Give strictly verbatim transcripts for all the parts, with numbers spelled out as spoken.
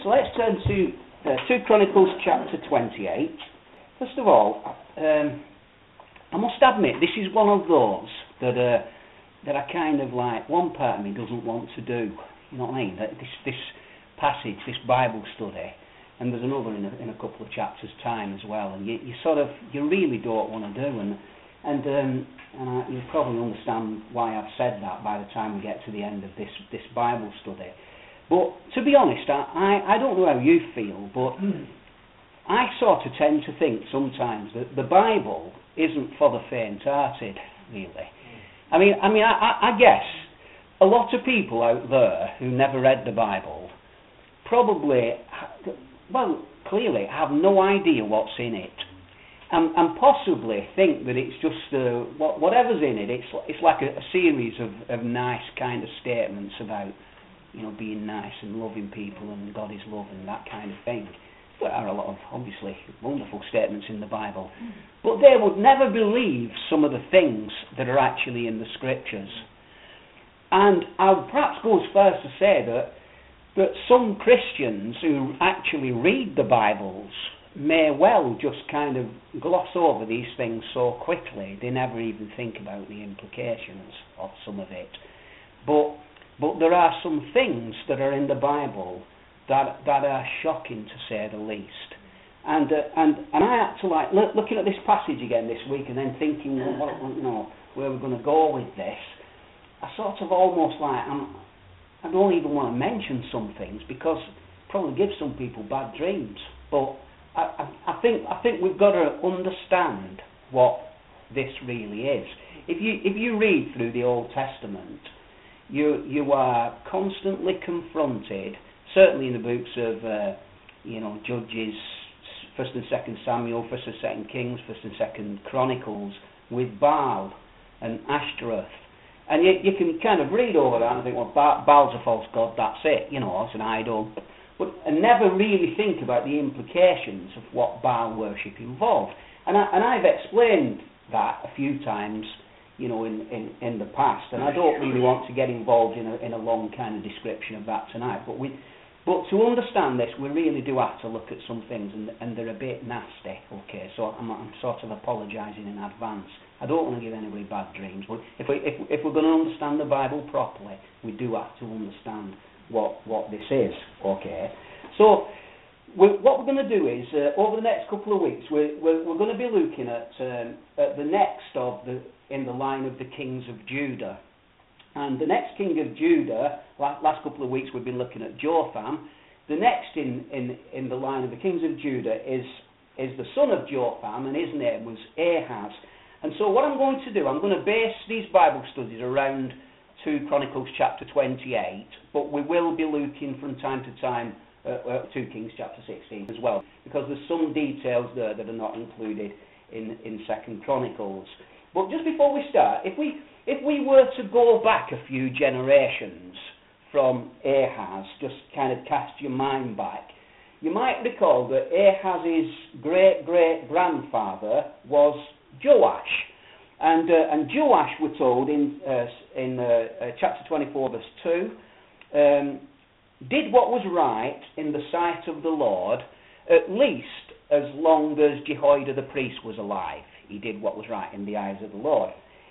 so let's turn to uh, two Chronicles chapter twenty-eight. First of all, um, I must admit, this is one of those that uh, that I kind of like, one part of me doesn't want to do, you know what I mean? That this, this passage, this Bible study, and there's another in a, in a couple of chapters' time as well, and you, you sort of, you really don't want to do, and and, um, and I, you'll probably understand why I've said that by the time we get to the end of this, this Bible study. But to be honest, I, I, I don't know how you feel, but I sort of tend to think sometimes that the Bible isn't for the faint-hearted, really. I mean, I mean, I, I, I guess a lot of people out there who never read the Bible probably, well, clearly have no idea what's in it, and, and possibly think that it's just uh, what, whatever's in it. It's it's like a, a series of, of nice kind of statements about, you know, being nice and loving people and God is love and that kind of thing. There are a lot of, obviously, wonderful statements in the Bible. Mm. But they would never believe some of the things that are actually in the Scriptures. And I would perhaps go as far as to say that, that some Christians who actually read the Bibles may well just kind of gloss over these things so quickly, they never even think about the implications of some of it. But But there are some things that are in the Bible that that are shocking, to say the least. And uh, and and I had to like look, looking at this passage again this week, and then thinking, well, what, you know, where we're going to go with this. I sort of almost like I'm, I don't even want to mention some things because it probably gives some people bad dreams. But I, I, I think I think we've got to understand what this really is. If you if you read through the Old Testament, You you are constantly confronted, certainly in the books of, uh, you know, Judges, First and Second Samuel, First and Second Kings, First and Second Chronicles, with Baal and Ashtoreth, and you you can kind of read over that and think, well, ba- Baal's a false god, that's it, you know, it's an idol, but and never really think about the implications of what Baal worship involved. And I, and I've explained that a few times, you know, in, in, in the past, and I don't really want to get involved in a in a long kind of description of that tonight. But we, but to understand this, we really do have to look at some things, and and they're a bit nasty. Okay, so I'm I'm sort of apologising in advance. I don't want to give anybody bad dreams, but if we if if we're going to understand the Bible properly, we do have to understand what what this is. Okay, so. We're, what we're going to do is, uh, over the next couple of weeks, we're, we're, we're going to be looking at, um, at the next of the in the line of the kings of Judah. And the next king of Judah, last, last couple of weeks we've been looking at Jotham. The next in, in, in the line of the kings of Judah is, is the son of Jotham, and his name was Ahaz. And so what I'm going to do, I'm going to base these Bible studies around two Chronicles chapter twenty-eight, but we will be looking from time to time Uh, uh, two Kings chapter sixteen as well, because there's some details there that are not included in in Second Chronicles. But just before we start, if we if we were to go back a few generations from Ahaz, just kind of cast your mind back, you might recall that Ahaz's great great grandfather was Joash, and uh, and Joash, we're told in uh, in uh, uh, chapter twenty-four verse two. Um, did what was right in the sight of the Lord, at least as long as Jehoiada the priest was alive. He did what was right in the eyes of the Lord.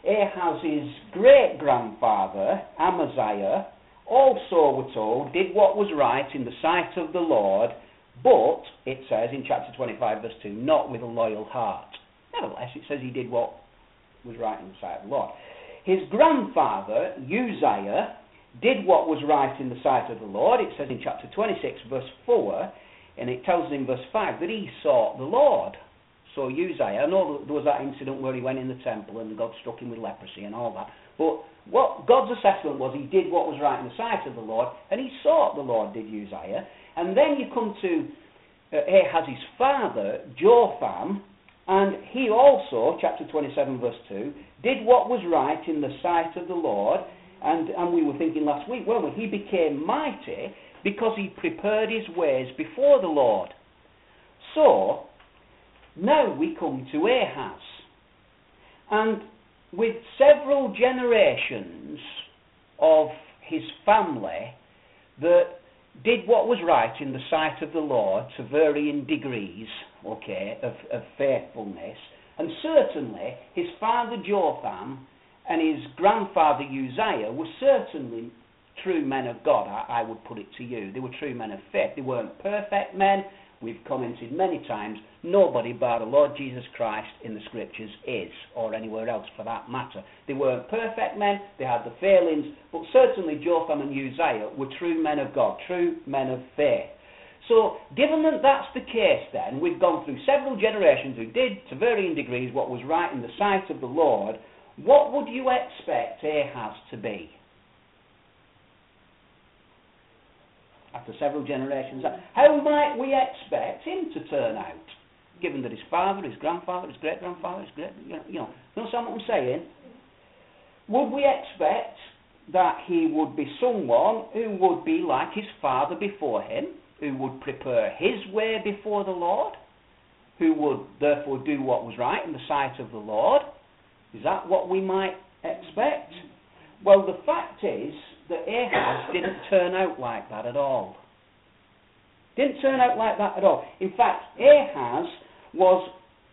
Ahaz's great-grandfather, Amaziah, also, we're told, did what was right in the sight of the Lord, but, it says in chapter twenty-five verse two, not with a loyal heart. Nevertheless, it says he did what was right in the sight of the Lord. His grandfather, Uzziah, did what was right in the sight of the Lord. It says in chapter twenty-six verse four, and it tells us in verse five that he sought the Lord. So Uzziah, I know there was that incident where he went in the temple and God struck him with leprosy and all that, but what God's assessment was, he did what was right in the sight of the Lord, and he sought the Lord, did Uzziah. And then you come to uh, Ahaz's father, Jotham, and he also, chapter twenty-seven verse two, did what was right in the sight of the Lord. And, and we were thinking last week, weren't we? He became mighty because he prepared his ways before the Lord. So, now we come to Ahaz. And with several generations of his family that did what was right in the sight of the Lord to varying degrees, okay, of, of faithfulness, and certainly his father Jotham and his grandfather Uzziah were certainly true men of God, I, I would put it to you. They were true men of faith. They weren't perfect men. We've commented many times, nobody bar the Lord Jesus Christ in the Scriptures is, or anywhere else for that matter. They weren't perfect men, they had the failings, but certainly Jotham and Uzziah were true men of God, true men of faith. So, given that that's the case then, we've gone through several generations who did, to varying degrees, what was right in the sight of the Lord. What would you expect Ahaz to be? After several generations, how might we expect him to turn out? Given that his father, his grandfather, his great-grandfather, his great, you know, you know, you understand what I'm saying? Would we expect that he would be someone who would be like his father before him, who would prepare his way before the Lord, who would therefore do what was right in the sight of the Lord? Is that what we might expect? Well, the fact is that Ahaz didn't turn out like that at all. Didn't turn out like that at all. In fact, Ahaz was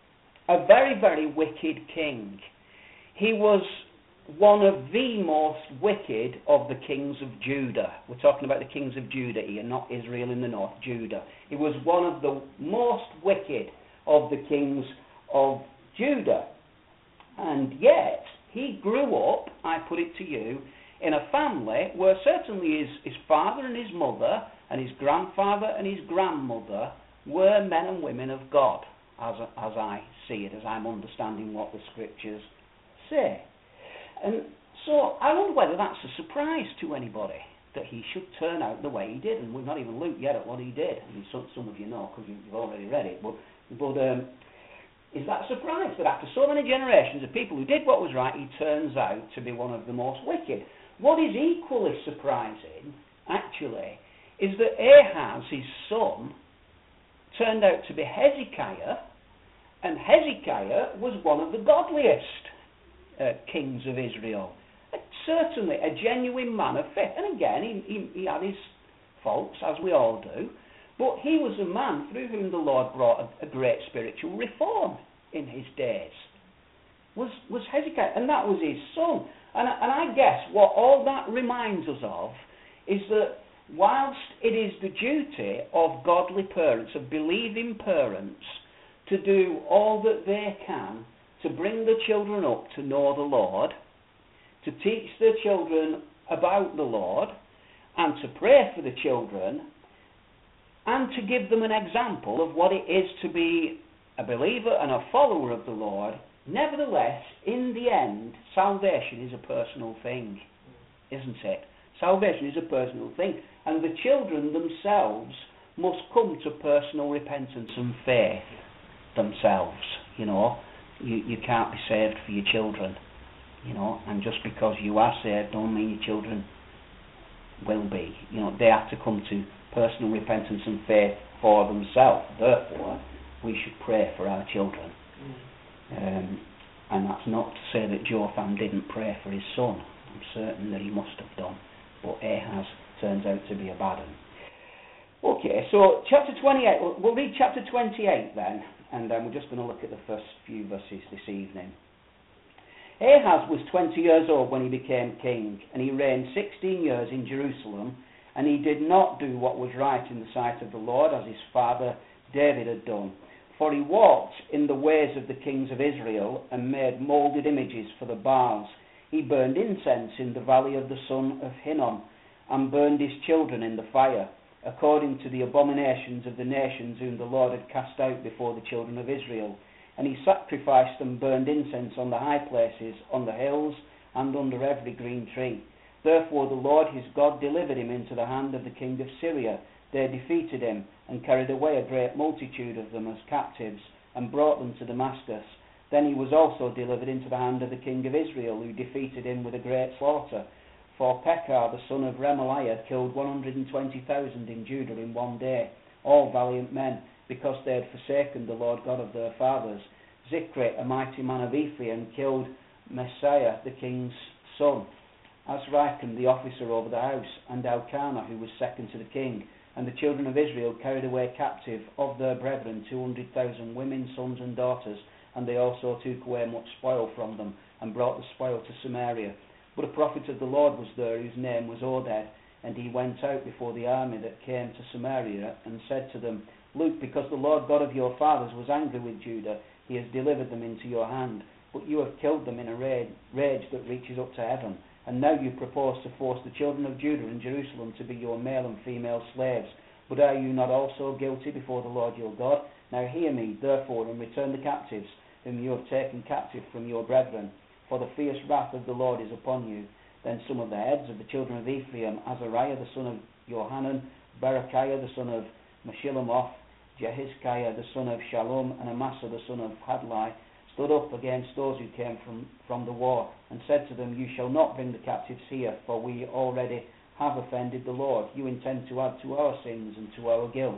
a very, very wicked king. He was one of the most wicked of the kings of Judah. We're talking about the kings of Judah here, not Israel in the north, Judah. He was one of the most wicked of the kings of Judah. And yet, he grew up, I put it to you, in a family where certainly his, his father and his mother and his grandfather and his grandmother were men and women of God, as, as I see it, as I'm understanding what the Scriptures say. And so I wonder whether that's a surprise to anybody, that he should turn out the way he did. And we've not even looked yet at what he did. I mean, some, some of you know, because you've already read it. But, but um, is that a surprise that after so many generations of people who did what was right, he turns out to be one of the most wicked? What is equally surprising, actually, is that Ahaz, his son, turned out to be Hezekiah, and Hezekiah was one of the godliest uh, kings of Israel. Uh, certainly a genuine man of faith. And again, he, he, he had his faults, as we all do, but he was a man through whom the Lord brought a, a great spiritual reform in his days. Was, was Hezekiah, and that was his son. And, and I guess what all that reminds us of is that whilst it is the duty of godly parents, of believing parents, to do all that they can to bring the children up to know the Lord, to teach their children about the Lord, and to pray for the children, and to give them an example of what it is to be a believer and a follower of the Lord, nevertheless, in the end, salvation is a personal thing, isn't it? Salvation is a personal thing, and the children themselves must come to personal repentance and faith themselves, you know. You, you can't be saved for your children, you know, and just because you are saved don't mean your children will be. You know, they have to come to personal repentance and faith for themselves. Therefore, we should pray for our children. Um, and that's not to say that Jotham didn't pray for his son. I'm certain that he must have done. But Ahaz turns out to be a bad one. Okay, so chapter twenty-eight, we'll, we'll read chapter twenty-eight then, and then we're just going to look at the first few verses this evening. Ahaz was twenty years old when he became king, and he reigned sixteen years in Jerusalem, and he did not do what was right in the sight of the Lord, as his father David had done. For he walked in the ways of the kings of Israel, and made moulded images for the Baals. He burned incense in the valley of the son of Hinnom, and burned his children in the fire, according to the abominations of the nations whom the Lord had cast out before the children of Israel. And he sacrificed and burned incense on the high places, on the hills, and under every green tree. Therefore the Lord his God delivered him into the hand of the king of Syria. They defeated him, and carried away a great multitude of them as captives, and brought them to Damascus. Then he was also delivered into the hand of the king of Israel, who defeated him with a great slaughter. For Pekah the son of Remaliah killed one hundred twenty thousand in Judah in one day, all valiant men, because they had forsaken the Lord God of their fathers. Zikri, a mighty man of Ephraim, killed Messiah the king's son. Azrikam, the officer over the house, and Elkanah, who was second to the king, And the children of Israel carried away captive of their brethren two hundred thousand women, sons and daughters, and they also took away much spoil from them, and brought the spoil to Samaria. But a prophet of the Lord was there, whose name was Oded, and he went out before the army that came to Samaria, and said to them, Look, because the Lord God of your fathers was angry with Judah, he has delivered them into your hand. But you have killed them in a rage, rage that reaches up to heaven. And now you propose to force the children of Judah and Jerusalem to be your male and female slaves. But are you not also guilty before the Lord your God? Now hear me, therefore, and return the captives, whom you have taken captive from your brethren. For the fierce wrath of the Lord is upon you. Then some of the heads of the children of Ephraim, Azariah the son of Johanan, Berechiah the son of Meshillemoth, Jehizkiah the son of Shallum, and Amasa the son of Hadlai, stood up against those who came from, from the war, and said to them, You shall not bring the captives here, for we already have offended the Lord. You intend to add to our sins and to our guilt.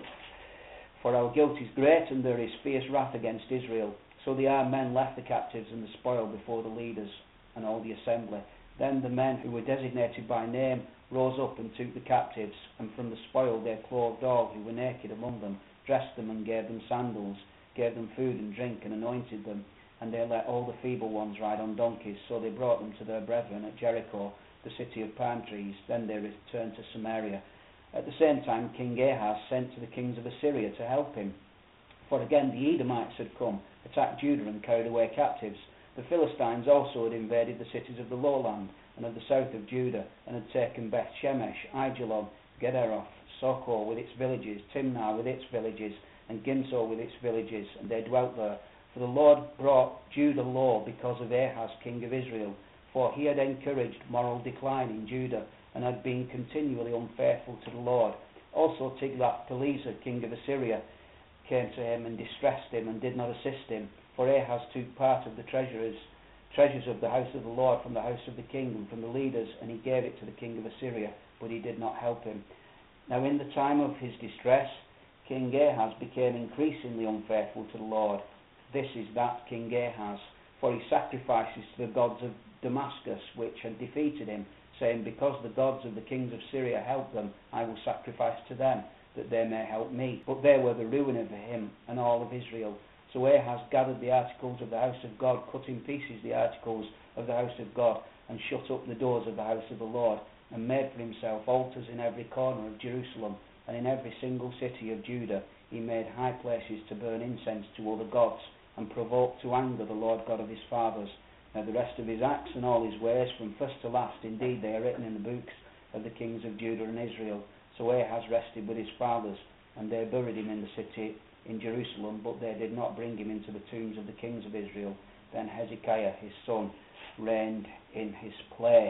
For our guilt is great, and there is fierce wrath against Israel. So the armed men left the captives and the spoil before the leaders and all the assembly. Then the men who were designated by name rose up and took the captives, and from the spoil they clothed all who were naked among them, dressed them and gave them sandals, gave them food and drink and anointed them. And they let all the feeble ones ride on donkeys, so they brought them to their brethren at Jericho, the city of palm trees. Then they returned to Samaria. At the same time King Ahaz sent to the kings of Assyria to help him. For again the Edomites had come, attacked Judah and carried away captives. The Philistines also had invaded the cities of the lowland and of the south of Judah, and had taken Beth Shemesh, Aijalon, Gederoth, Soko with its villages, Timnah with its villages, and Gimso with its villages, and they dwelt there. For the Lord brought Judah low because of Ahaz king of Israel, for he had encouraged moral decline in Judah, and had been continually unfaithful to the Lord. Also Tiglath-Pileser king of Assyria came to him and distressed him, and did not assist him. For Ahaz took part of the treasures, treasures of the house of the Lord from the house of the king and from the leaders, and he gave it to the king of Assyria, but he did not help him. Now in the time of his distress, King Ahaz became increasingly unfaithful to the Lord. This is that King Ahaz, for he sacrifices to the gods of Damascus, which had defeated him, saying, Because the gods of the kings of Syria helped them, I will sacrifice to them, that they may help me. But they were the ruin of him and all of Israel. So Ahaz gathered the articles of the house of God, cut in pieces the articles of the house of God, and shut up the doors of the house of the Lord, and made for himself altars in every corner of Jerusalem, and in every single city of Judah. He made high places to burn incense to other gods, and provoked to anger the Lord God of his fathers. Now the rest of his acts and all his ways, from first to last, indeed they are written in the books of the kings of Judah and Israel. So Ahaz rested with his fathers, and they buried him in the city in Jerusalem, but they did not bring him into the tombs of the kings of Israel. Then Hezekiah his son reigned in his place.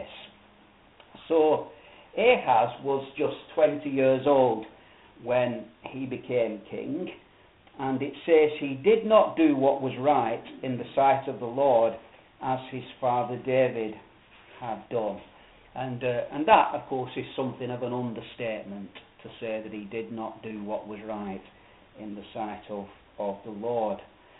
So Ahaz was just twenty years old when he became king, and it says he did not do what was right in the sight of the Lord, as his father David had done. And uh, and that, of course, is something of an understatement to say that he did not do what was right in the sight of, of the Lord.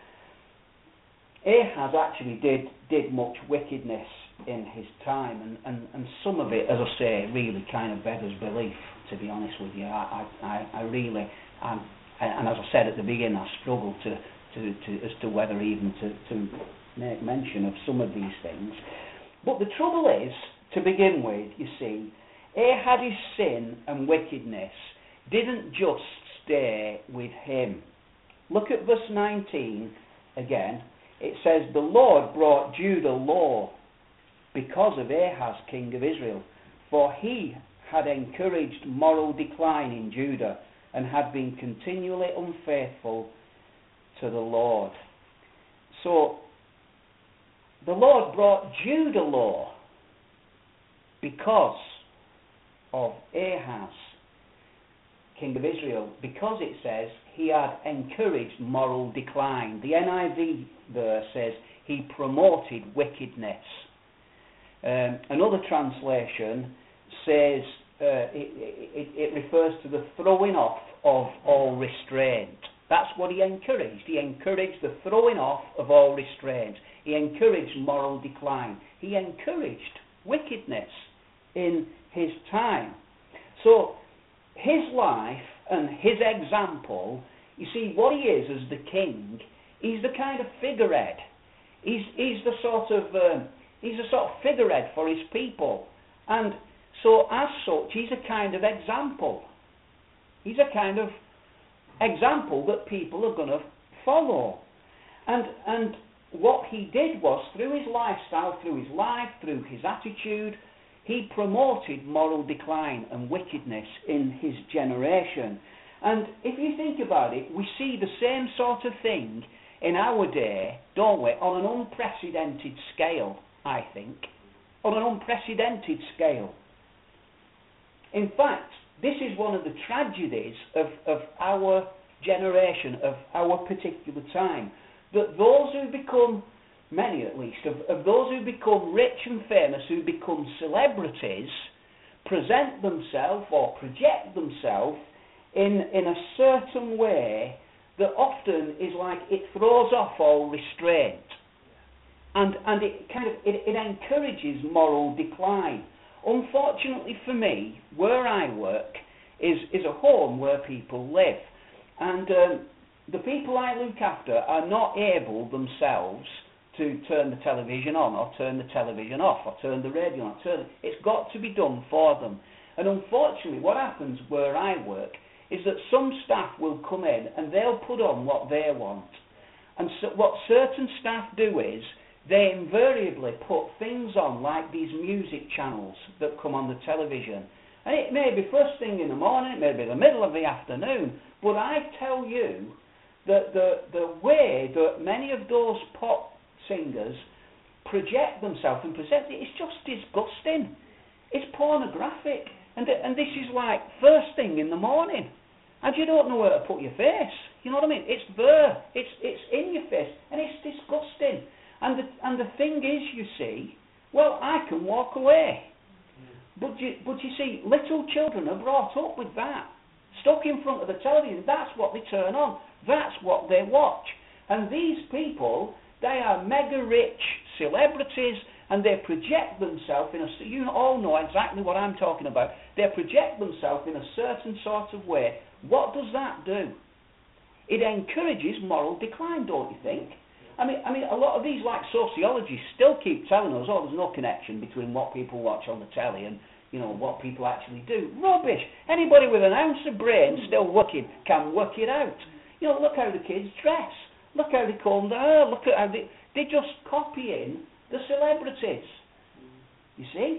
Ahaz actually did, did much wickedness in his time, and, and, and some of it, as I say, really kind of beggars belief, to be honest with you. I, I, I really, um, and as I said at the beginning, I struggle to, to, to as to whether even to, to make mention of some of these things. But the trouble is, to begin with, you see, Ahaz's sin and wickedness didn't just stay with him. Look at verse nineteen again. It says, The Lord brought Judah low because of Ahaz, king of Israel, for he had encouraged moral decline in Judah and had been continually unfaithful to the Lord. So, the Lord brought Judah low because of Ahaz, king of Israel, because it says he had encouraged moral decline. The N I V verse says he promoted wickedness. Um, another translation says uh, it, it, it refers to the throwing off of all restraint. That's what he encouraged. He encouraged the throwing off of all restraint. He encouraged moral decline. He encouraged wickedness in his time. So his life and his example, you see, what he is as the king, he's the kind of figurehead. He's, he's the sort of, um, he's a sort of figurehead for his people. And so, as such, he's a kind of example. He's a kind of example that people are going to follow. And, and what he did was, through his lifestyle, through his life, through his attitude, he promoted moral decline and wickedness in his generation. And if you think about it, we see the same sort of thing in our day, don't we, on an unprecedented scale, I think. On an unprecedented scale. In fact, this is one of the tragedies of, of our generation, of our particular time, that those who become, many at least, of, of those who become rich and famous, who become celebrities, present themselves or project themselves in, in a certain way that often is like it throws off all restraint. And, and it kind of it, it encourages moral decline. Unfortunately for me, where I work is, is a home where people live. And um, the people I look after are not able themselves to turn the television on or turn the television off or turn the radio on. Turn, it's got to be done for them. And unfortunately, what happens where I work is that some staff will come in and they'll put on what they want. And so what certain staff do is they invariably put things on like these music channels that come on the television. And it may be first thing in the morning, it may be the middle of the afternoon, but I tell you that the, the way that many of those pop singers project themselves and present it, it's just disgusting. It's pornographic. And, and this is like first thing in the morning. And you don't know where to put your face. You know what I mean? It's there. It's, it's in your face. And it's disgusting. And the, and the thing is, you see, well, I can walk away. But you, but you see, little children are brought up with that. Stuck in front of the television, that's what they turn on. That's what they watch. And these people, they are mega rich celebrities, and they project themselves in a, you all know exactly what I'm talking about. They project themselves in a certain sort of way. What does that do? It encourages moral decline, don't you think? I mean, I mean, a lot of these, like sociologists, still keep telling us, oh, there's no connection between what people watch on the telly and, you know, what people actually do. Rubbish. Anybody with an ounce of brain still working can work it out. You know, look how the kids dress. Look how they comb their hair. Look at how they, they just copy in the celebrities. You see?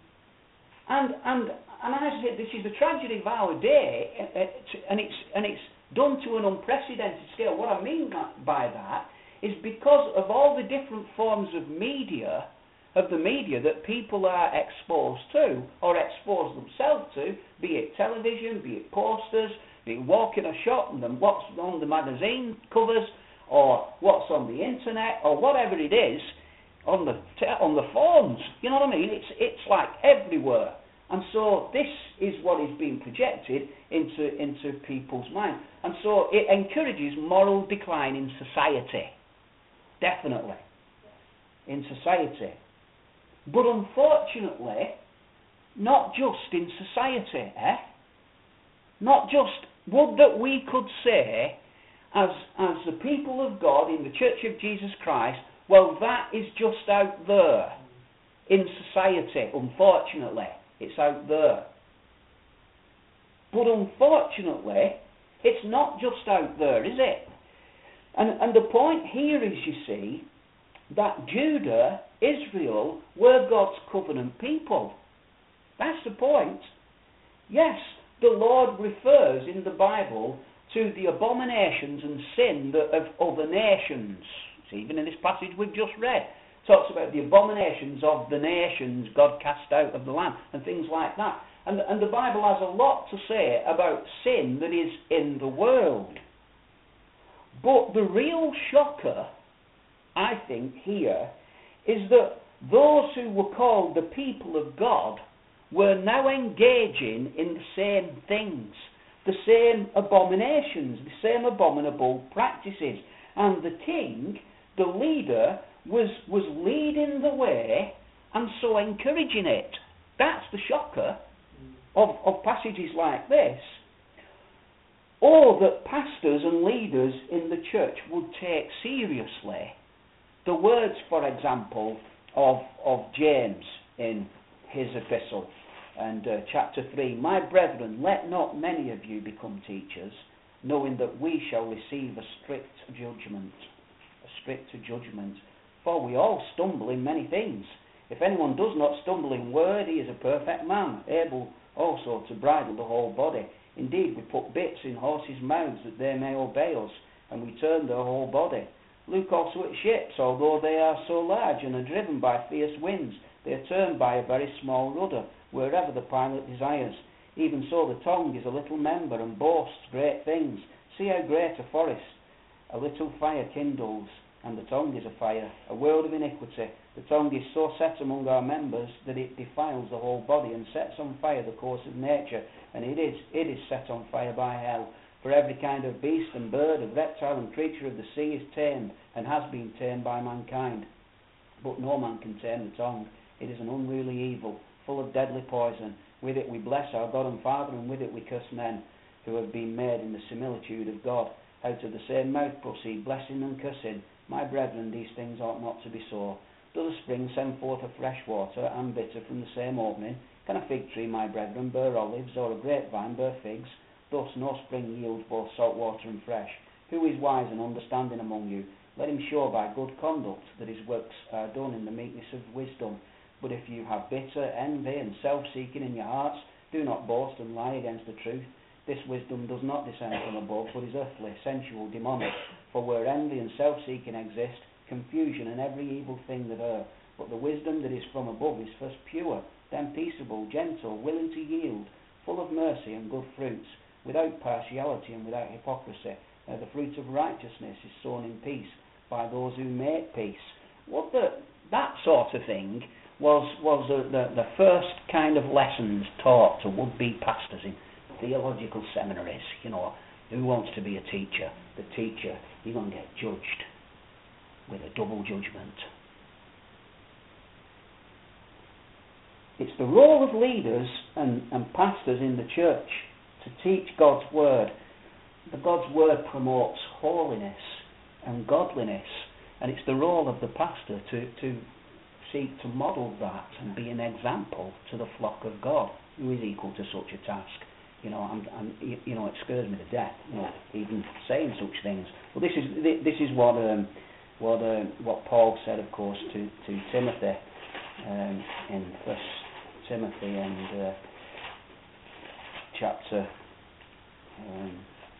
And and and I said, this is the tragedy of our day, and it's and it's done to an unprecedented scale. What I mean by that is because of all the different forms of media, of the media that people are exposed to, or expose themselves to, be it television, be it posters, be it walking a shop and then what's on the magazine covers, or what's on the internet, or whatever it is, on the t- on the phones. You know what I mean? It's it's like everywhere. And so this is what is being projected into into people's minds. And so it encourages moral decline in society. Definitely. In society. But unfortunately, not just in society, eh? Not just, would that we could say, as, as the people of God in the Church of Jesus Christ, well, that is just out there in society, unfortunately. It's out there. But unfortunately, it's not just out there, is it? And, and the point here is, you see, that Judah, Israel, were God's covenant people. That's the point. Yes, the Lord refers in the Bible to the abominations and sin of other nations. It's even in this passage we've just read. It talks about the abominations of the nations God cast out of the land and things like that. And, and the Bible has a lot to say about sin that is in the world. But the real shocker, I think, here, is that those who were called the people of God were now engaging in the same things, the same abominations, the same abominable practices. And the king, the leader, was, was leading the way and so encouraging it. That's the shocker of, of passages like this. or that pastors and leaders in the church would take seriously the words, for example, of, of James in his epistle, and uh, chapter three, "My brethren, let not many of you become teachers, knowing that we shall receive a strict judgment." A strict judgment. "For we all stumble in many things. If anyone does not stumble in word, he is a perfect man, able also to bridle the whole body. Indeed, we put bits in horses' mouths that they may obey us, and we turn their whole body. Look also at ships, although they are so large and are driven by fierce winds, they are turned by a very small rudder, wherever the pilot desires. Even so the tongue is a little member and boasts great things. See how great a forest a little fire kindles, and the tongue is a fire, a world of iniquity. The tongue is so set among our members that it defiles the whole body and sets on fire the course of nature, and it is, it is set on fire by hell. For every kind of beast and bird, of reptile and creature of the sea is tamed, and has been tamed by mankind. But no man can tame the tongue. It is an unruly evil, full of deadly poison. With it we bless our God and Father, and with it we curse men, who have been made in the similitude of God. Out of the same mouth proceed blessing and cursing. My brethren, these things ought not to be so. Does a spring send forth a fresh water, and bitter from the same opening? Can a fig tree, my brethren, bear olives, or a grapevine bear figs? Thus no spring yields both salt water and fresh. Who is wise and understanding among you? Let him show by good conduct that his works are done in the meekness of wisdom. But if you have bitter envy and self-seeking in your hearts, do not boast and lie against the truth. This wisdom does not descend from above, but is earthly, sensual, demonic. For where envy and self-seeking exist, confusion and every evil thing that err. But the wisdom that is from above is first pure, then peaceable, gentle, willing to yield, full of mercy and good fruits, without partiality and without hypocrisy. Now the fruit of righteousness is sown in peace by those who make peace. What the, that sort of thing was was the, the, the first kind of lessons taught to would-be pastors in theological seminaries. You know, who wants to be a teacher? The teacher, you're going to get judged with a double judgment. It's the role of leaders and, and pastors in the church to teach God's word. The God's word promotes holiness and godliness, and it's the role of the pastor to, to seek to model that and be an example to the flock of God, who is equal to such a task. You know, I'm, I'm, you know, it scares me to death, you know, even saying such things. Well, this is this is what um, what uh, what Paul said, of course, to to Timothy um, in First Timothy and uh, chapter um,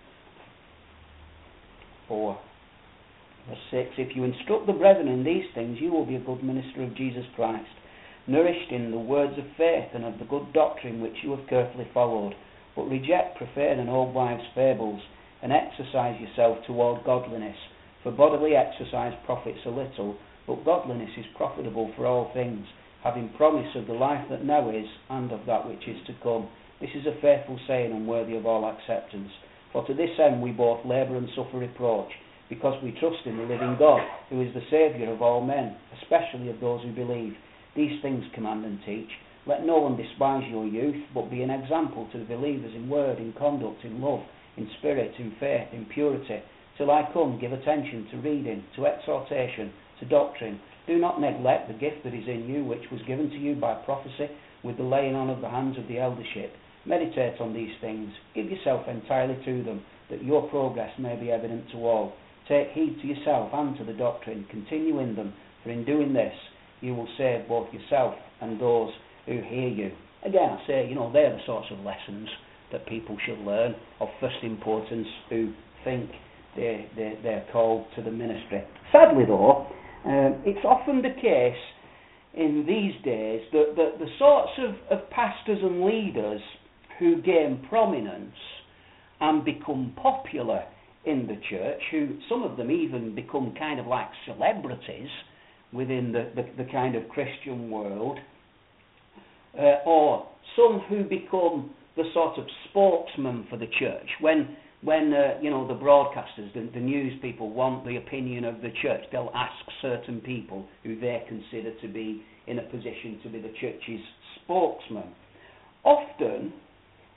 four, verse six. If you instruct the brethren in these things, you will be a good minister of Jesus Christ, nourished in the words of faith and of the good doctrine which you have carefully followed. But reject profane and old wives' fables, and exercise yourself toward godliness. For bodily exercise profits a little, but godliness is profitable for all things, having promise of the life that now is, and of that which is to come. This is a faithful saying and worthy of all acceptance. For to this end we both labour and suffer reproach, because we trust in the living God, who is the Saviour of all men, especially of those who believe. These things command and teach. Let no one despise your youth, but be an example to the believers in word, in conduct, in love, in spirit, in faith, in purity. Till I come, give attention to reading, to exhortation, to doctrine. Do not neglect the gift that is in you, which was given to you by prophecy, with the laying on of the hands of the eldership. Meditate on these things. Give yourself entirely to them, that your progress may be evident to all. Take heed to yourself and to the doctrine. Continue in them, for in doing this, you will save both yourself and those who hear you. Again, I say, you know, they're the sorts of lessons that people should learn of first importance who think they, they, they're called to the ministry. Sadly, though, um, it's often the case in these days that, that the sorts of, of pastors and leaders who gain prominence and become popular in the church, who some of them even become kind of like celebrities within the, the, the kind of Christian world, Uh, or some who become the sort of spokesman for the church. When, when uh, you know, the broadcasters, the, the news people want the opinion of the church, they'll ask certain people who they consider to be in a position to be the church's spokesman. Often,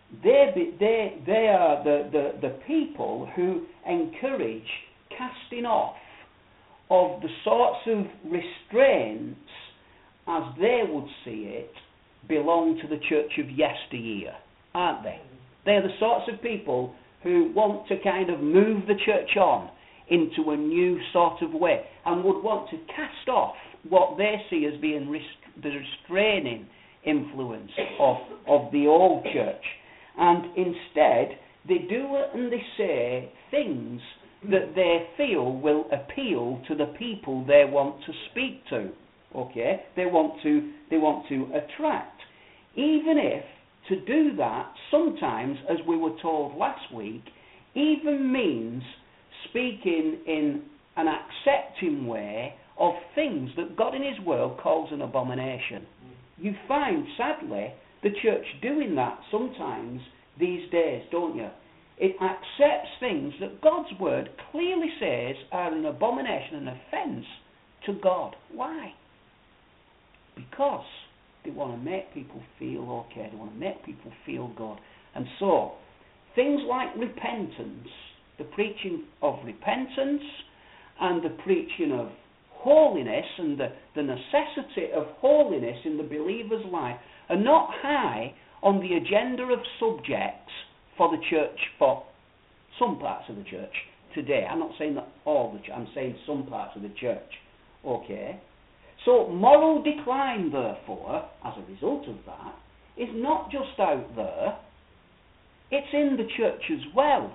they, be, they, they are the, the, the people who encourage casting off of the sorts of restraints, as they would see it, belong to the church of yesteryear, aren't they? They're the sorts of people who want to kind of move the church on into a new sort of way and would want to cast off what they see as being rest- the restraining influence of, of the old church. And instead, they do and they say things that they feel will appeal to the people they want to speak to. Okay? They want to, they want to attract. Even if to do that, sometimes, as we were told last week, even means speaking in an accepting way of things that God in His Word calls an abomination. You find, sadly, the church doing that sometimes these days, don't you? It accepts things that God's Word clearly says are an abomination, an offence to God. Why? Because they want to make people feel okay. They want to make people feel good. And so, things like repentance, the preaching of repentance and the preaching of holiness and the, the necessity of holiness in the believer's life are not high on the agenda of subjects for the church, for some parts of the church today. I'm not saying that all the church, I'm saying some parts of the church. Okay? So moral decline, therefore, as a result of that, is not just out there, it's in the church as well.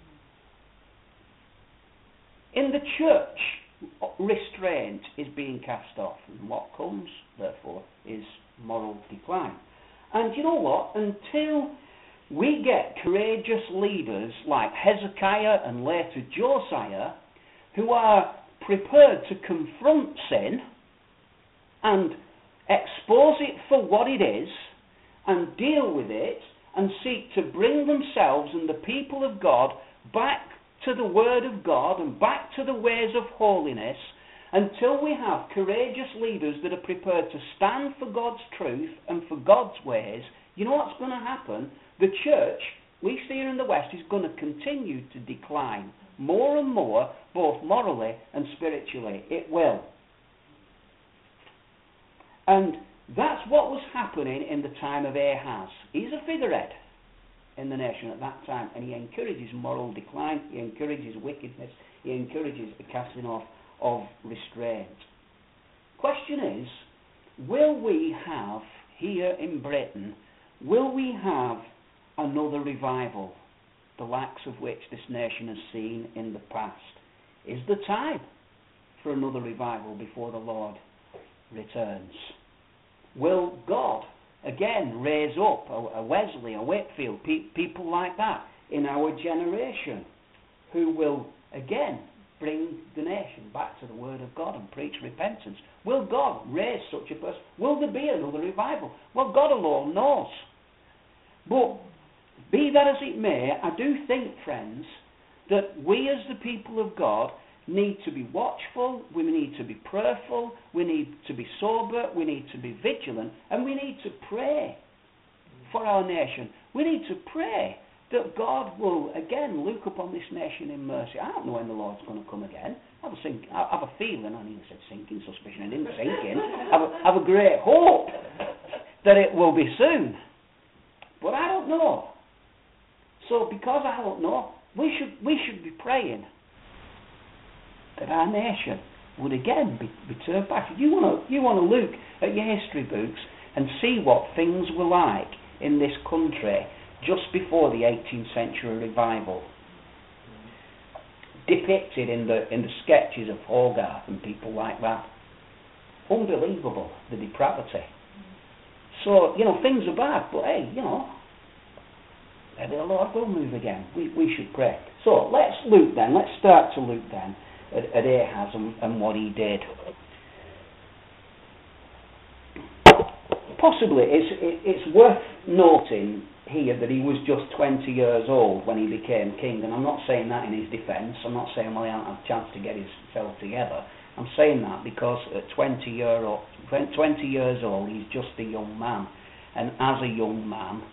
In the church, restraint is being cast off, and what comes, therefore, is moral decline. And you know what? Until we get courageous leaders like Hezekiah and later Josiah, who are prepared to confront sin and expose it for what it is and deal with it and seek to bring themselves and the people of God back to the Word of God and back to the ways of holiness, until we have courageous leaders that are prepared to stand for God's truth and for God's ways, you know what's going to happen? The church, we see here in the West, is going to continue to decline more and more, both morally and spiritually. It will. And that's what was happening in the time of Ahaz. He's a figurehead in the nation at that time, and he encourages moral decline, he encourages wickedness, he encourages the casting off of restraint. Question is, will we have here in Britain, will we have another revival, the likes of which this nation has seen in the past? Is the time for another revival before the Lord returns? Will God again raise up a, a Wesley, a Whitfield, pe- people like that in our generation who will again bring the nation back to the Word of God and preach repentance? Will God raise such a person? Will there be another revival? Well, God alone knows. But be that as it may, I do think, friends, that we as the people of God need to be watchful, we need to be prayerful, we need to be sober, we need to be vigilant, and we need to pray for our nation. We need to pray that God will again look upon this nation in mercy. I don't know when the Lord's going to come again. I have a, sink, I have a feeling, I nearly said sinking suspicion, I didn't sink in. I have, a, I have a great hope that it will be soon. But I don't know. So because I don't know, we should we should be praying that our nation would again be, be turned back. You want to you want to look at your history books and see what things were like in this country just before the eighteenth century revival, depicted in the in the sketches of Hogarth and people like that. Unbelievable, the depravity. So, you know, things are bad, but hey, you know, maybe the Lord will move again. We we should pray. So let's look then, let's start to look then at, at Ahaz and, and what he did. Possibly it's it, it's worth noting here that he was just twenty years old when he became king, and I'm not saying that in his defence. I'm not saying, well, he hasn't had a chance to get himself together. I'm saying that because at twenty, year old, twenty years old, he's just a young man, and as a young man,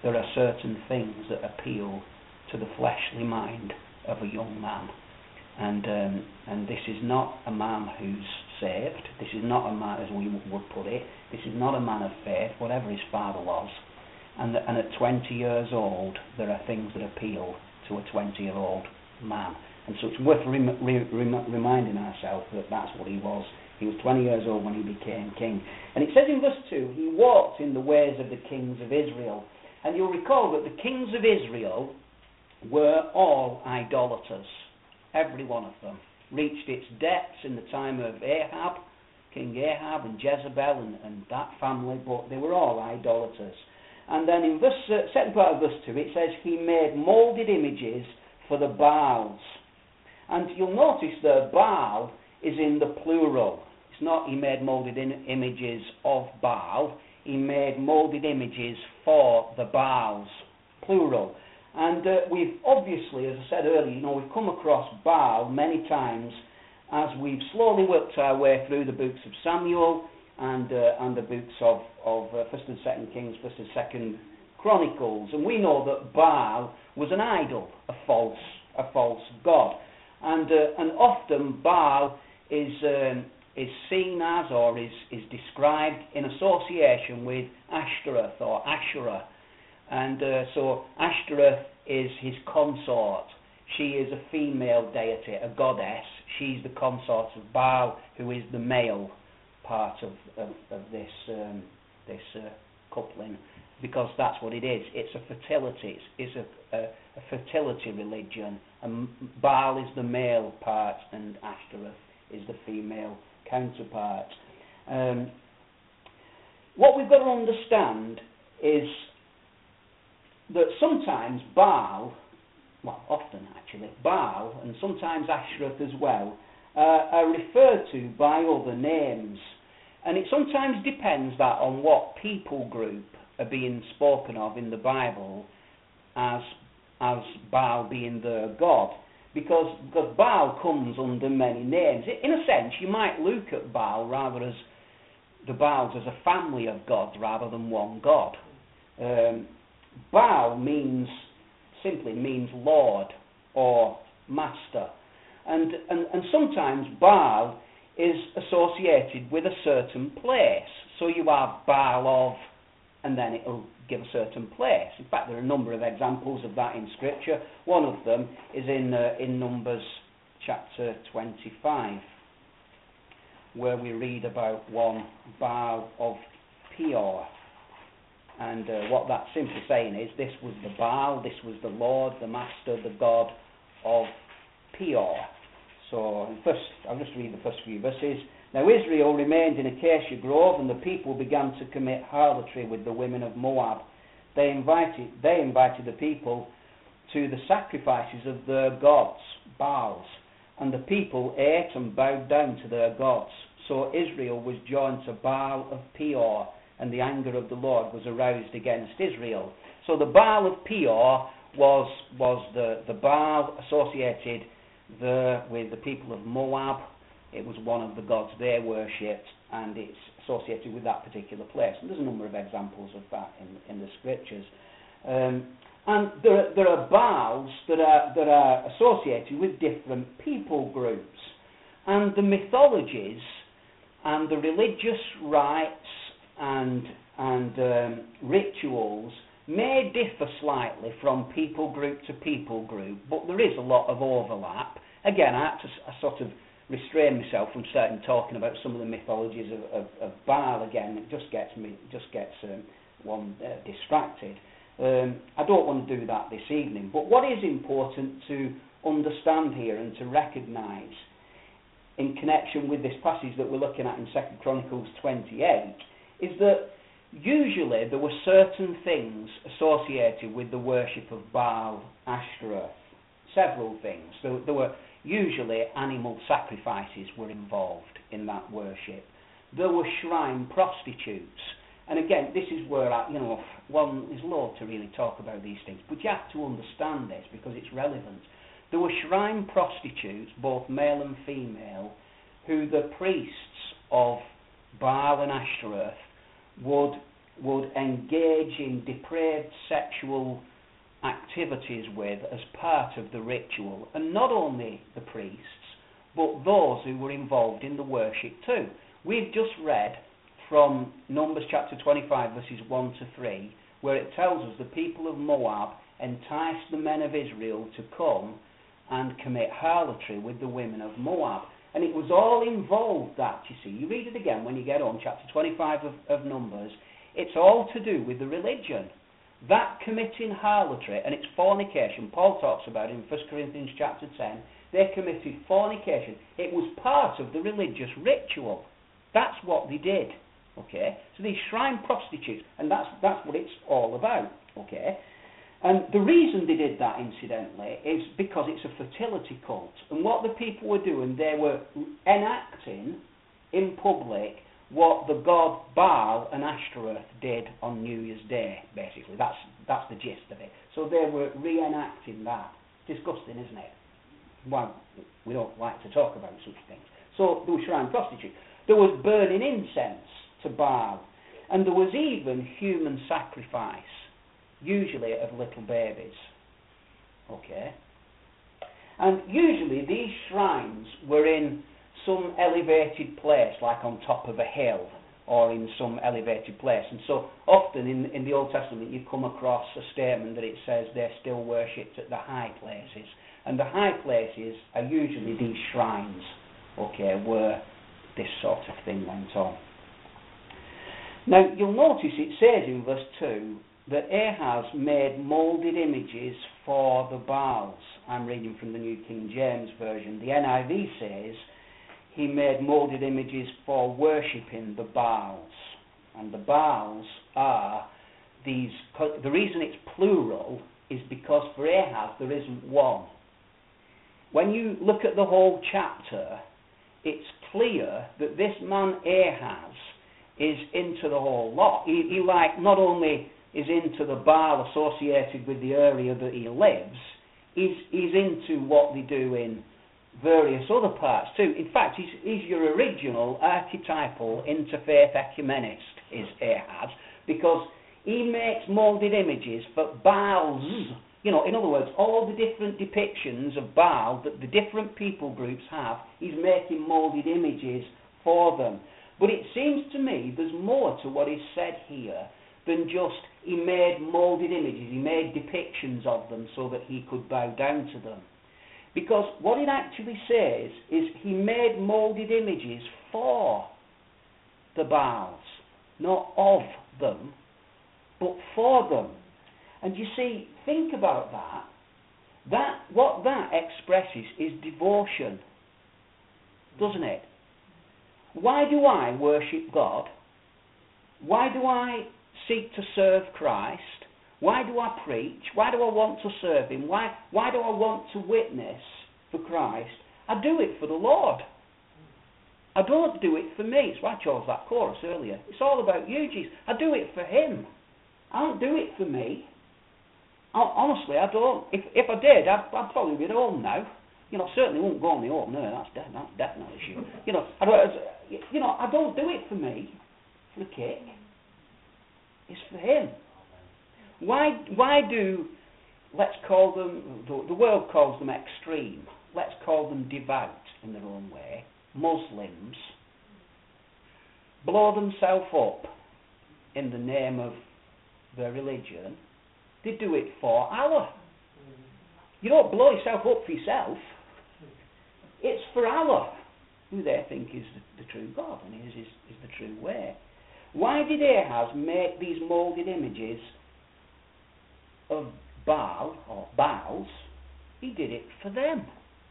there are certain things that appeal to the fleshly mind of a young man. And um, and this is not a man who's saved. This is not a man, as we would put it, this is not a man of faith, whatever his father was. And, and at twenty years old, there are things that appeal to a twenty-year-old man. And so it's worth rem- re- rem- reminding ourselves that that's what he was. He was twenty years old when he became king. And it says in verse two, he walked in the ways of the kings of Israel. And you'll recall that the kings of Israel were all idolaters. Every one of them reached its depths in the time of Ahab, King Ahab and Jezebel and, and that family, but they were all idolaters. And then in verse, uh, second part of verse two, it says, he made moulded images for the Baals. And you'll notice that Baal is in the plural. It's not he made moulded in- images of Baal. He made moulded images for the Baals, plural. And uh, we've obviously, as I said earlier, you know, we've come across Baal many times as we've slowly worked our way through the books of Samuel and uh, and the books of, of uh, First and Second Kings, First and Second Chronicles. And we know that Baal was an idol, a false, a false god. And uh, and often Baal is um, is seen as or is, is described in association with Ashtoreth or Asherah. And uh, so Ashtoreth is his consort. She is a female deity, a goddess. She's the consort of Baal, who is the male part of, of, of this um, this uh, coupling, because that's what it is. It's a fertility. It's, it's a, a, a fertility religion. And Baal is the male part, and Ashtoreth is the female counterpart. Um, what we've got to understand is that sometimes Baal, well, often actually, Baal, and sometimes Ashtoreth as well, uh, are referred to by other names. And it sometimes depends that on what people group are being spoken of in the Bible as as Baal being their god. Because, because Baal comes under many names. In a sense, you might look at Baal rather as the Baals as a family of gods rather than one god. Um, Baal means, simply means Lord or Master. And, and, and sometimes Baal is associated with a certain place. So you have Baal of, and then it'll give a certain place. In fact, there are a number of examples of that in Scripture. One of them is in, uh, in Numbers chapter twenty-five, where we read about one Baal of Peor. And uh, what that's simply saying is, this was the Baal, this was the Lord, the Master, the God of Peor. So, first, I'll just read the first few verses. Now Israel remained in Acacia Grove, and the people began to commit harlotry with the women of Moab. They invited, they invited the people to the sacrifices of their gods, Baals, and the people ate and bowed down to their gods. So Israel was joined to Baal of Peor, and the anger of the Lord was aroused against Israel. So the Baal of Peor was was the, the Baal associated there with the people of Moab. It was one of the gods they worshipped, and it's associated with that particular place. And there's a number of examples of that in, in the Scriptures. Um, and there, there are Baals that are, that are associated with different people groups. And the mythologies and the religious rites and, and um, rituals may differ slightly from people group to people group, but there is a lot of overlap. Again, I have to I sort of restrain myself from starting talking about some of the mythologies of, of, of Baal again. It just gets me, just gets um, one uh, distracted. Um, I don't want to do that this evening. But what is important to understand here and to recognise in connection with this passage that we're looking at in Second Chronicles twenty-eight is that usually there were certain things associated with the worship of Baal Ashtoreth. Several things. There, there were usually animal sacrifices were involved in that worship. There were shrine prostitutes. And again, this is where, I, you know, one is loath to really talk about these things, but you have to understand this because it's relevant. There were shrine prostitutes, both male and female, who the priests of Baal and Ashtoreth would would engage in depraved sexual activities with as part of the ritual, and not only the priests, but those who were involved in the worship too. We've just read from Numbers chapter twenty-five, verses one to three, where it tells us the people of Moab enticed the men of Israel to come and commit harlotry with the women of Moab. And it was all involved that, you see. You read it again when you get on, chapter twenty-five of, of Numbers. It's all to do with the religion. That committing harlotry, and it's fornication, Paul talks about it in First Corinthians chapter ten, they committed fornication. It was part of the religious ritual. That's what they did. Okay? So these shrine prostitutes, and that's that's what it's all about. Okay? And the reason they did that, incidentally, is because it's a fertility cult. And what the people were doing, they were enacting in public what the god Baal and Ashtoreth did on New Year's Day, basically. That's that's the gist of it. So they were reenacting that. Disgusting, isn't it? Well, we don't like to talk about such things. So there was shrine prostitutes. There was burning incense to Baal. And there was even human sacrifice, usually of little babies. Okay? And usually these shrines were in some elevated place, like on top of a hill, or in some elevated place. And so often in, in the Old Testament you come across a statement that it says they're still worshipped at the high places. And the high places are usually these shrines, okay, where this sort of thing went on. Now you'll notice it says in verse two that Ahaz made moulded images for the Baals. I'm reading from the New King James Version. The N I V says he made moulded images for worshipping the Baals. And the Baals are these, the reason it's plural is because for Ahaz there isn't one. When you look at the whole chapter, it's clear that this man Ahaz is into the whole lot. He, he like not only is into the Baal associated with the area that he lives, he's, he's into what they do in various other parts too. In fact, he's, he's your original archetypal interfaith ecumenist, is Ahaz, because he makes moulded images for Baals. You know, in other words, all the different depictions of Baal that the different people groups have, he's making moulded images for them. But it seems to me there's more to what is said here than just he made moulded images, he made depictions of them so that he could bow down to them. Because what it actually says is he made moulded images for the Baals, not of them, but for them. And you see, think about that. That what that expresses is devotion, doesn't it? Why do I worship God? Why do I seek to serve Christ? Why do I preach? Why do I want to serve Him? Why, why do I want to witness for Christ? I do it for the Lord. I don't do it for me. It's why I chose that chorus earlier. It's all about you, Jesus. I do it for Him. I don't do it for me. I, honestly, I don't. If if I did, I'd, I'd probably be at home now. You know, certainly wouldn't go on my own. No, that's, de- that's definitely sure. You know, I don't, you know, I don't do it for me, for the kick. It's for Him. Why why do, let's call them, the, the world calls them extreme, let's call them devout in their own way, Muslims, blow themselves up in the name of their religion? They do it for Allah. You don't blow yourself up for yourself. It's for Allah, who they think is the, the true God and is, is, is the true way. Why did Ahaz make these moulded images of Baal, or Baals? He did it for them.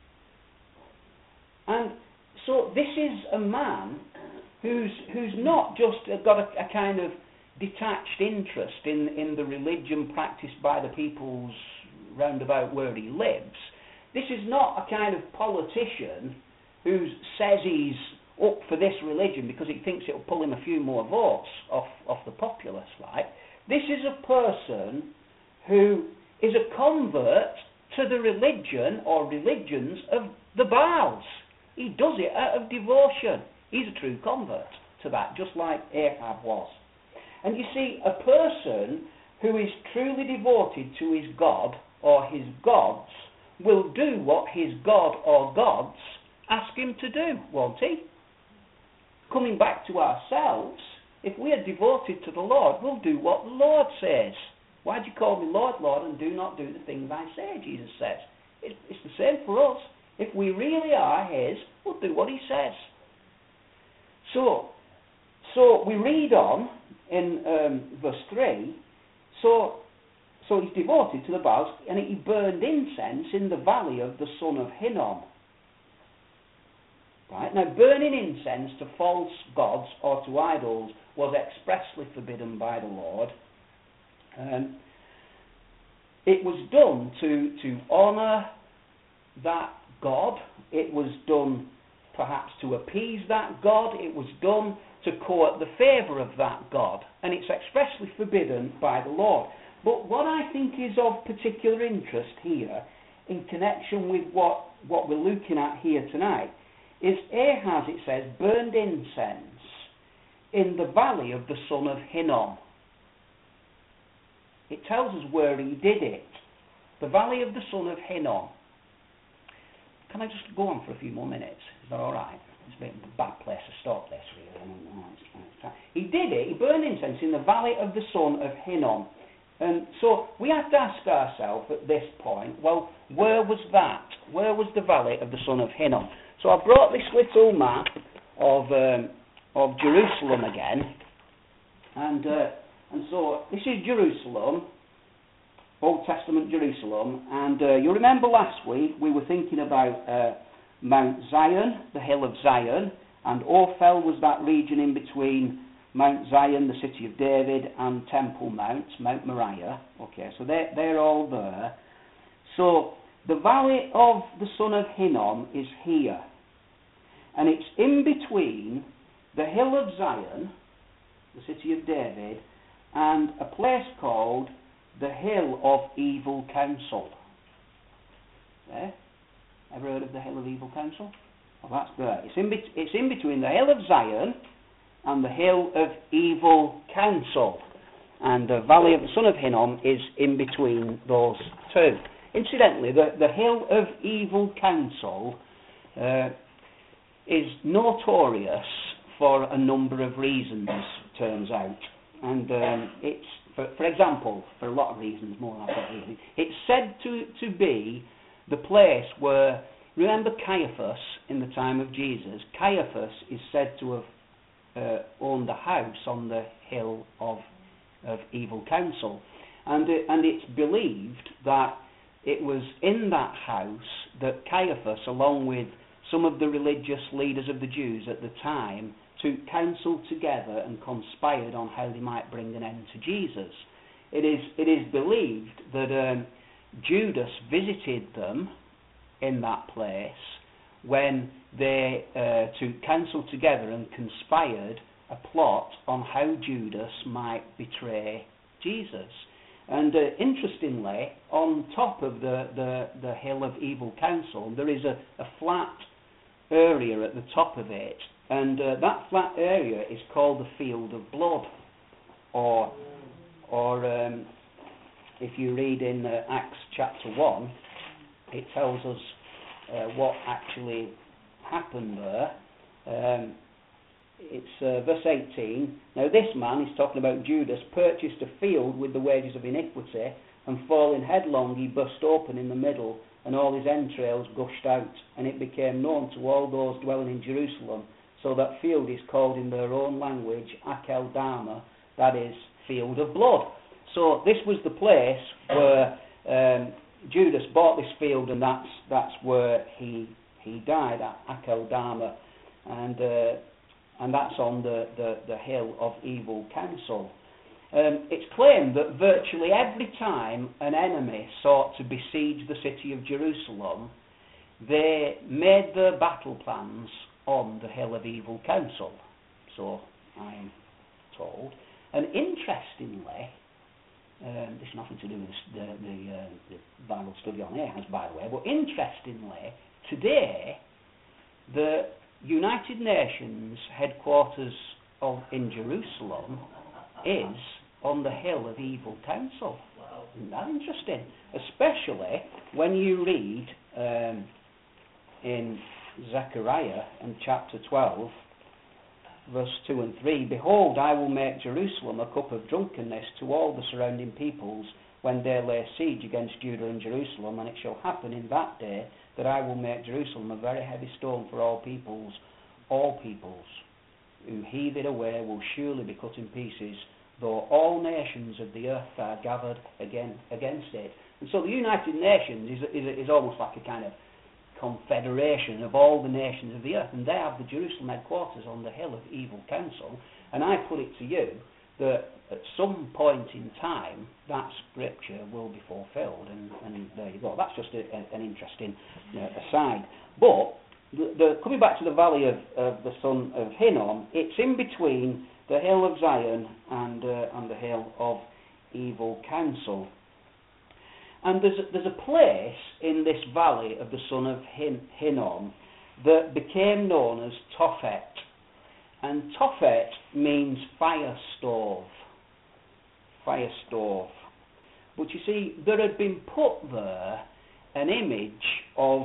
And so this is a man who's who's not just got a, a kind of detached interest in, in the religion practiced by the peoples round about where he lives. This is not a kind of politician who says he's up for this religion because he thinks it'll pull him a few more votes off, off the populace, like. This is a person who is a convert to the religion or religions of the Baals. He does it out of devotion. He's a true convert to that, just like Ahab was. And you see, a person who is truly devoted to his God or his gods will do what his God or gods ask him to do, won't he? Coming back to ourselves, if we are devoted to the Lord, we'll do what the Lord says. Why do you call me Lord, Lord, and do not do the things I say, Jesus says. It's, it's the same for us. If we really are his, we'll do what he says. So, so we read on in um, verse three, so, so he's devoted to the Baals, and he burned incense in the valley of the son of Hinnom. Right? Now, burning incense to false gods or to idols was expressly forbidden by the Lord. Um, it was done to, to honour that God. It was done perhaps to appease that God. It was done to court the favour of that God. And it's expressly forbidden by the Lord. But what I think is of particular interest here, in connection with what, what we're looking at here tonight, is Ahaz, it says, burned incense in the valley of the son of Hinnom. It tells us where he did it. The valley of the son of Hinnom. Can I just go on for a few more minutes? Is that all right? It's a bit of a bad place to stop this, really. He did it. He burned incense in the valley of the son of Hinnom. And so we have to ask ourselves at this point, well, where was that? Where was the valley of the son of Hinnom? So I brought this little map of um, of Jerusalem again, and uh, and so this is Jerusalem, Old Testament Jerusalem, and uh, you remember last week we were thinking about uh, Mount Zion, the hill of Zion, and Ophel was that region in between Mount Zion, the city of David, and Temple Mount, Mount Moriah. Okay, so they're, they're all there. So the valley of the son of Hinnom is here. And it's in between the hill of Zion, the city of David, and a place called the Hill of Evil Counsel. There? Ever heard of the Hill of Evil Counsel? Well, that's there. It's in, be- it's in between the hill of Zion and the Hill of Evil Counsel. And the valley of the son of Hinnom is in between those two. Incidentally, the, the Hill of Evil Counsel uh, is notorious for a number of reasons, turns out. And um, it's, for, for example, for a lot of reasons, more than that reason, it's said to, to be the place where, remember Caiaphas in the time of Jesus? Caiaphas is said to have uh, owned a house on the Hill of, of Evil Counsel. And, it, and it's believed that it was in that house that Caiaphas, along with some of the religious leaders of the Jews at the time, to counsel together and conspired on how they might bring an end to Jesus. It is, it is believed that um, Judas visited them in that place when they, uh, to counsel together and conspired a plot on how Judas might betray Jesus. And uh, interestingly, on top of the, the, the Hill of Evil Counsel, there is a, a flat area at the top of it, and uh, that flat area is called the Field of Blood, or, or um, if you read in uh, Acts chapter one, it tells us uh, what actually happened there. Um, it's uh, verse eighteen. Now this man, he's talking about Judas, purchased a field with the wages of iniquity, and falling headlong he burst open in the middle, and all his entrails gushed out, and it became known to all those dwelling in Jerusalem. So that field is called in their own language Akel Dama, that is, field of blood. So this was the place where um, Judas bought this field, and that's that's where he he died at Akel Dama, and uh, and that's on the, the, the Hill of Evil Counsel. Um, it's claimed that virtually every time an enemy sought to besiege the city of Jerusalem, they made their battle plans on the Hill of Evil Counsel, so I'm told. And interestingly, um, this has nothing to do with the, the, uh, the Bible study on Ahaz, by the way, but interestingly, today, the United Nations headquarters of, in Jerusalem is on the hill of evil counsel. Isn't that interesting? Especially when you read um, in Zechariah in chapter twelve, verse two and three, "Behold, I will make Jerusalem a cup of drunkenness to all the surrounding peoples when they lay siege against Judah and Jerusalem, and it shall happen in that day that I will make Jerusalem a very heavy stone for all peoples. All peoples who heave it away will surely be cut in pieces, though all nations of the earth are gathered again against it." And so the United Nations is, is, is almost like a kind of confederation of all the nations of the earth, and they have the Jerusalem headquarters on the hill of evil counsel. And I put it to you that at some point in time that scripture will be fulfilled, and, and there you go. That's just a, a, an interesting uh, aside. But the, the, coming back to the valley of, of the son of Hinnom, it's in between the hill of Zion and, uh, and the hill of evil counsel. And there's a, there's a place in this valley of the son of Hin, Hinnom that became known as Tophet. And Tophet means fire stove. Fire stove. But you see, there had been put there an image of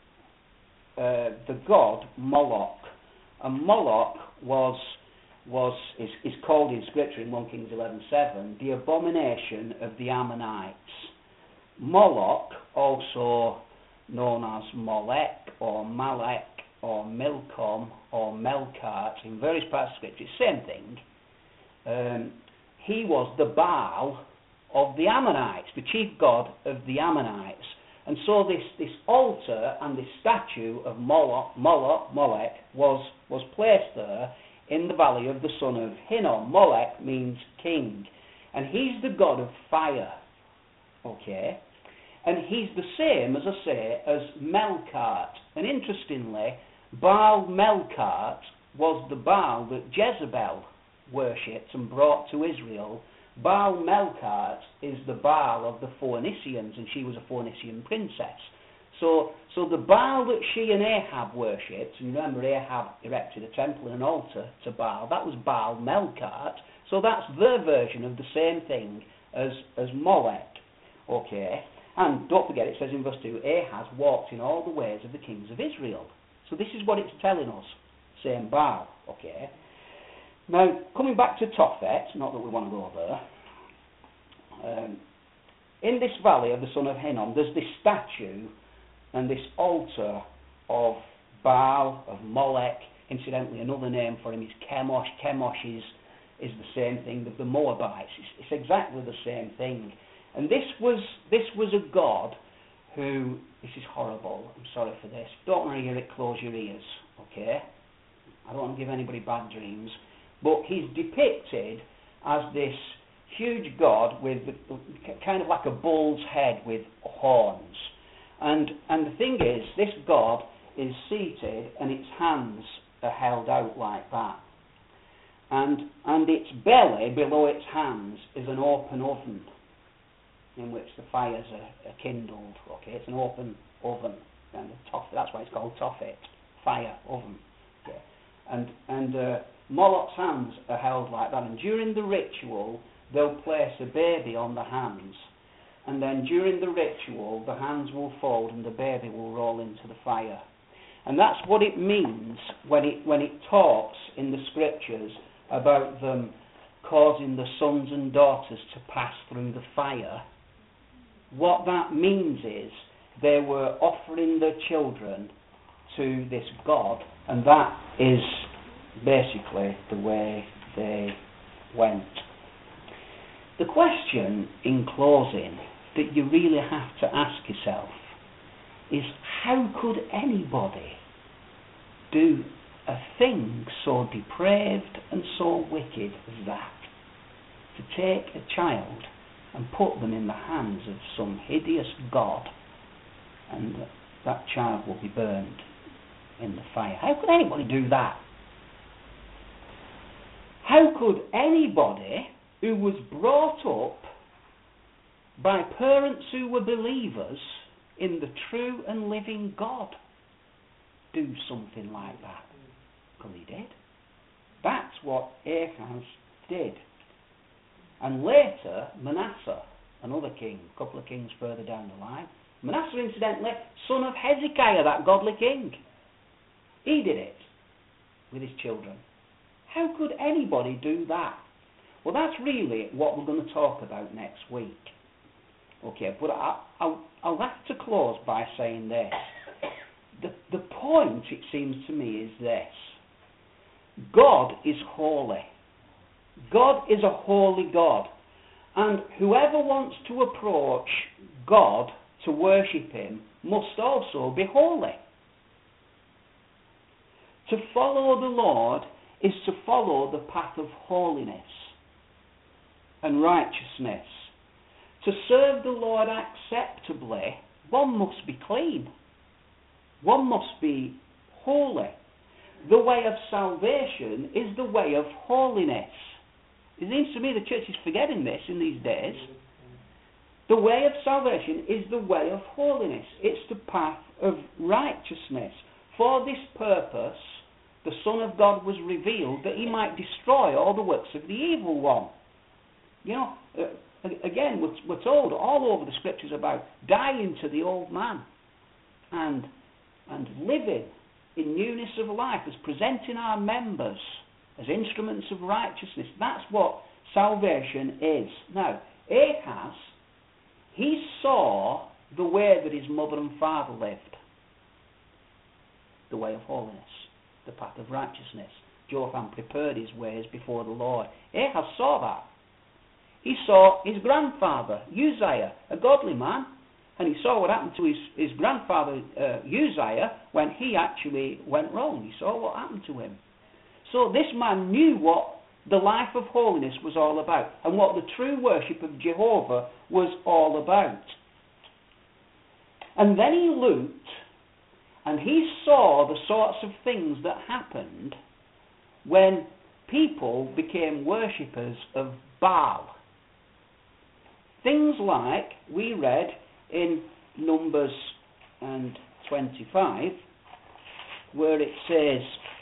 uh, the god Moloch. And Moloch was was is, is called in Scripture in First Kings eleven seven the abomination of the Ammonites. Moloch, also known as Molech or Malek or Milcom or Melkart in various parts of Scripture, same thing. Um, he was the Baal of the Ammonites, the chief god of the Ammonites. And so this, this altar and this statue of Moloch, Moloch, Molech was, was placed there in the valley of the son of Hinnom. Molech means king, and he's the god of fire. Okay? And he's the same, as I say, as Melkart. And interestingly, Baal Melkart was the Baal that Jezebel worshipped and brought to Israel. Baal Melkart is the Baal of the Phoenicians, and she was a Phoenician princess. So, so the Baal that she and Ahab worshipped, and remember Ahab erected a temple and an altar to Baal, that was Baal Melkart. So that's their version of the same thing as, as Molech. Okay? And don't forget, it says in verse two, Ahaz walked in all the ways of the kings of Israel. So this is what it's telling us. Same Baal. Okay? Now, coming back to Tophet, not that we want to go there, um, in this valley of the son of Hinnom, there's this statue and this altar of Baal, of Molech. Incidentally, another name for him is Chemosh. Chemosh is, is the same thing with the Moabites. It's, it's exactly the same thing. And this was this was a god who, this is horrible, I'm sorry for this, don't want to hear it, close your ears, okay? I don't want to give anybody bad dreams. But he's depicted as this huge god with kind of like a bull's head with horns. And and the thing is, this god is seated and its hands are held out like that. And and its belly, below its hands, is an open oven in which the fires are, are kindled. Okay, it's an open oven, and the tof- that's why it's called Tophet, fire oven. Okay. And and uh, Moloch's hands are held like that, and during the ritual they'll place a baby on the hands, and then during the ritual the hands will fold and the baby will roll into the fire. And that's what it means when it when it talks in the scriptures about them causing the sons and daughters to pass through the fire. What that means is they were offering their children to this god, and that is basically the way they went. The question in closing that you really have to ask yourself is, how could anybody do a thing so depraved and so wicked as that? To take a child and put them in the hands of some hideous god, and that child will be burned in the fire. How could anybody do that? How could anybody who was brought up by parents who were believers in the true and living God do something like that? Because he did. That's what Ahaz did. And later, Manasseh, another king, a couple of kings further down the line. Manasseh, incidentally, son of Hezekiah, that godly king. He did it with his children. How could anybody do that? Well, that's really what we're going to talk about next week. Okay, but I, I'll, I'll have to close by saying this. The, the point, it seems to me, is this. God is holy. God is a holy God. And whoever wants to approach God to worship him must also be holy. To follow the Lord is to follow the path of holiness and righteousness. To serve the Lord acceptably, one must be clean. One must be holy. The way of salvation is the way of holiness. It seems to me the church is forgetting this in these days. The way of salvation is the way of holiness. It's the path of righteousness. For this purpose, the Son of God was revealed that he might destroy all the works of the evil one. You know, uh, again, we're, we're told all over the scriptures about dying to the old man and, and living in newness of life, as presenting our members as instruments of righteousness. That's what salvation is. Now, Ahaz, he saw the way that his mother and father lived. The way of holiness, the path of righteousness. Jotham prepared his ways before the Lord. Ahaz saw that. He saw his grandfather, Uzziah, a godly man, and he saw what happened to his, his grandfather, uh, Uzziah, when he actually went wrong. He saw what happened to him. So this man knew what the life of holiness was all about, and what the true worship of Jehovah was all about. And then he looked, and he saw the sorts of things that happened when people became worshippers of Baal. Things like we read in Numbers and twenty-five, where it says,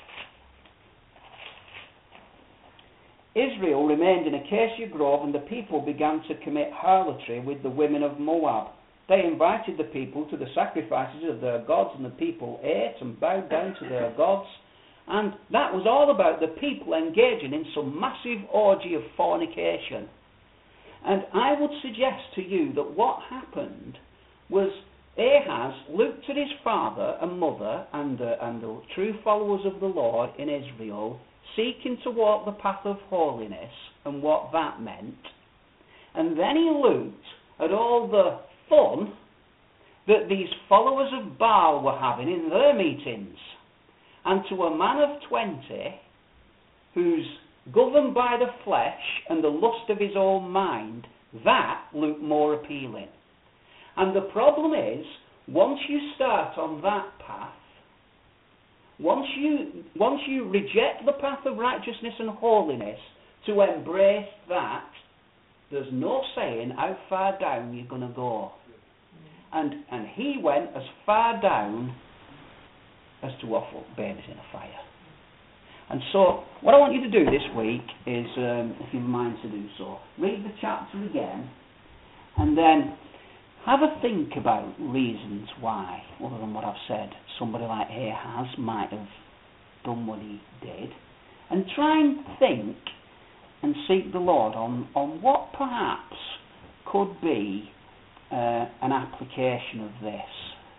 Israel remained in Acacia Grove, and the people began to commit harlotry with the women of Moab. They invited the people to the sacrifices of their gods, and the people ate and bowed down to their gods. And that was all about the people engaging in some massive orgy of fornication. And I would suggest to you that what happened was Ahaz looked at his father and mother and the, and the true followers of the Lord in Israel, seeking to walk the path of holiness and what that meant. And then he looked at all the fun that these followers of Baal were having in their meetings. And to a man of twenty, who's governed by the flesh and the lust of his own mind, that looked more appealing. And the problem is, once you start on that path, once you, once you reject the path of righteousness and holiness to embrace that, there's no saying how far down you're going to go. And, and he went as far down as to offer up babies in a fire. And so, what I want you to do this week is, um, if you have a mind to do so, read the chapter again, and then have a think about reasons why, other than what I've said, somebody like Ahaz might have done what he did, and try and think and seek the Lord on, on what perhaps could be uh, an application of this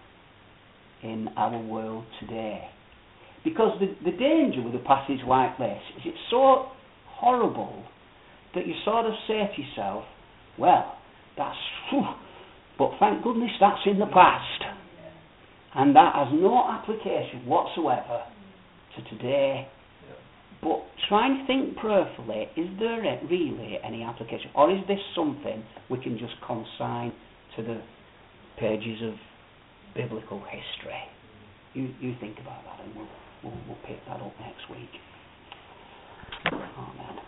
in our world today. Because the, the danger with a passage like this is it's so horrible that you sort of say to yourself, well, that's, whew, but thank goodness that's in the past. And that has no application whatsoever to today. But try and think prayerfully, is there really any application? Or is this something we can just consign to the pages of biblical history? You, you think about that, and we'll, we'll, we'll pick that up next week. Amen.